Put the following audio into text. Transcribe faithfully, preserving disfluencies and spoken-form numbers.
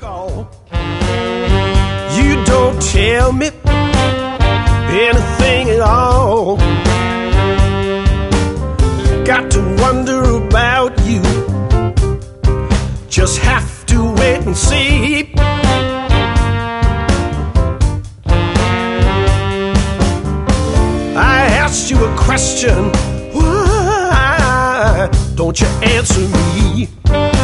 call. You don't tell me anything at all. Got to wonder about you. Just have to wait and see. I asked you a question, why don't you answer me?